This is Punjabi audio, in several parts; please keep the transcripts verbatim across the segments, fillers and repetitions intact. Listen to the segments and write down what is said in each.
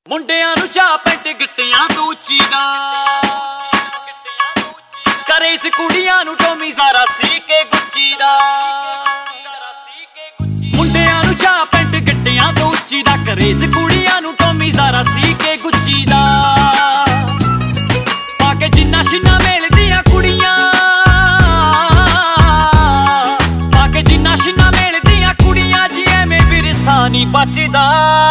ਮੁੰਡਿਆਂ ਨੂੰ ਚਾਹ ਪੈਂਟ ਗਿੱਟਿਆਂ ਤੋਂ ਉੱਚੀ ਦਾ ਕਰੇ ਇਸ ਕੁੜੀਆਂ ਨੂੰ ਟੋਮੀ ਜ਼ਾਰਾ ਸੀ ਕੇ ਗੁੱਚੀ ਦਾ। ਮੁੰਡਿਆਂ ਨੂੰ ਚਾਹ ਪੈਂਟ ਗਿੱਟਿਆਂ ਤੋਂ ਉੱਚੀ ਦਾ ਕਰੇ ਇਸ ਕੁੜੀਆਂ ਨੂੰ ਟੋਮੀ ਜ਼ਾਰਾ ਸੀ ਕੇ ਗੁੱਚੀ ਦਾ। ਪਾ ਕੇ ਜਿੰਨਾ ਸ਼ਿਨਾ ਮੇਲਦੀਆਂ ਕੁੜੀਆਂ ਪਾ ਕੇ ਜਿੰਨਾ ਸ਼ਿਨਾ ਮੇਲਦੀਆਂ ਕੁੜੀਆਂ ਜੀ ਐਵੇਂ ਵਿਰਸਾ ਨੀ ਬਚਦਾ।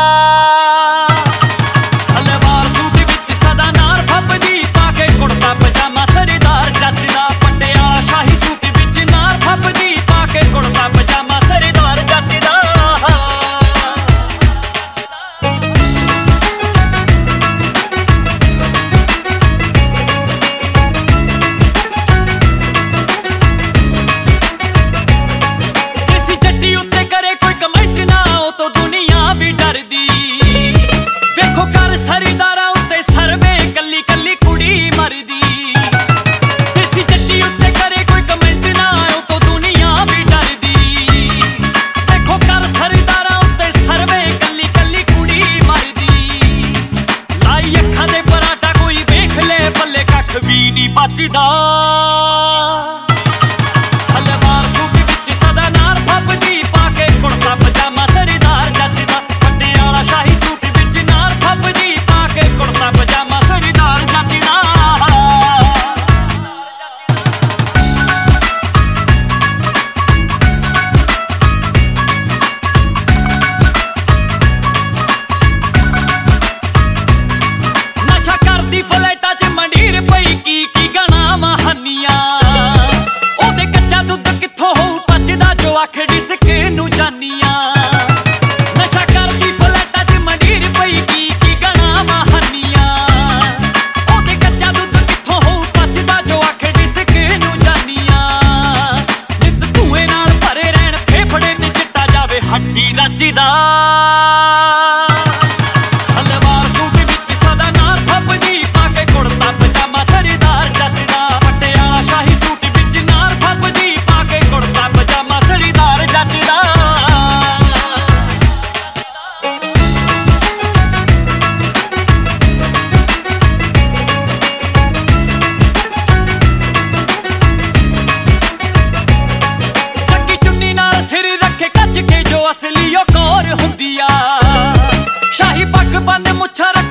ਸਰਦਾਰਾਂ ਉੱਤੇ ਸਰਵੇ ਕੱਲੀ ਕੱਲੀ ਕੁੜੀ ਮਰਦੀ ਦੇਸੀ ਜੱਟੀ ਉੱਤੇ ਕਰੇ ਕੋਈ ਕਮੈਂਟ ਨਾ ਉਹ ਤੋਂ ਦੁਨੀਆ ਵੀ ਡਰਦੀ। ਦੇਖੋ ਕਰ ਸਰਦਾਰਾਂ ਉੱਤੇ ਸਰਵੇ ਕੱਲੀ ਕੱਲੀ ਕੁੜੀ ਮਰਦੀ। ਲਾਈ ਅੱਖਾਂ ਦੇ ਪਰਾਟਾ ਕੋਈ ਵੇਖ ਲੈ ਬੱਲੇ ਕੱਖ ਵੀ ਨੀ ਬਚਦਾ। ਸਲਵਾਰ ਸੂਟ ਵਿੱਚ ਸਦਾ ਨਾਰ ਫੱਬਦੀ ਪਾ ਕੇ ਕੁੜਤਾ ਪਜਾਮਾ ਸਰਦਾਰ ਜੱਜਦਾ। ਪਟਿਆਲਾ ਸ਼ਾਹੀ ਸੂਟ ਵਿੱਚ ਨਾਰ ਫੱਬਦੀ ਕੁੜਤਾ ਪਜਾਮਾ ਸਰਦਾਰ ਜੱਜਦਾ। ਨਸ਼ਾ ਕਰਦੀ ਫਲੈਟਾਂ ਚ ਮੰਡੀਰ ਪਈ ਕੀ ਕੀ ਗਾਣਾ ਮਹਾਨੀਆਂ ਉਹਦੇ ਕੱਚਾ ਦੁੱਧ ਕਿੱਥੋਂ ਹੋਊ ਪਚਦਾ ਜੋ ਆਖੇ ਡਿਸਕ ਨੂੰ ਜਾਨੀਆਂ। ਨਸ਼ਾ ਕਰਦੀ ਫਲੈਟਾਂ ਚ ਮੰਡੀਰ ਪਈ ਕੀ ਹੱਡੀ ਰਚਦਾ। ਸਲਵਾਰ ਸੂਟ ਵਿੱਚ ਸਦਾ ਨਾਰ ਫੱਬਦੀ ਪਾ ਕੇ ਕੁੜਤਾ ਪਜਾਮਾ ਸਰਦਾਰ ਜੱਜਦਾ। ਪਟਿਆਲਾ ਸ਼ਾਹੀ ਸੂਟ ਵਿੱਚ ਨਾਰ ਫੱਬਦੀ ਪਾ ਕੇ ਕੁੜਤਾ ਪਜਾਮਾ ਸਰਦਾਰ ਜੱਜਦਾ। ਚੱਕੀ ਚੁੰਨੀ ਨਾਲ ਸਿਰ ਰੱਖੇ ਕੱਜ ਕੇ ਜੋ ਅਸਲੀ ਉਹ ਕੌਰ ਹੁੰਦੀ ਆ। ਸ਼ਾਹੀ ਪੱਗ ਬੰਨ ਮੁੱਛਾਂ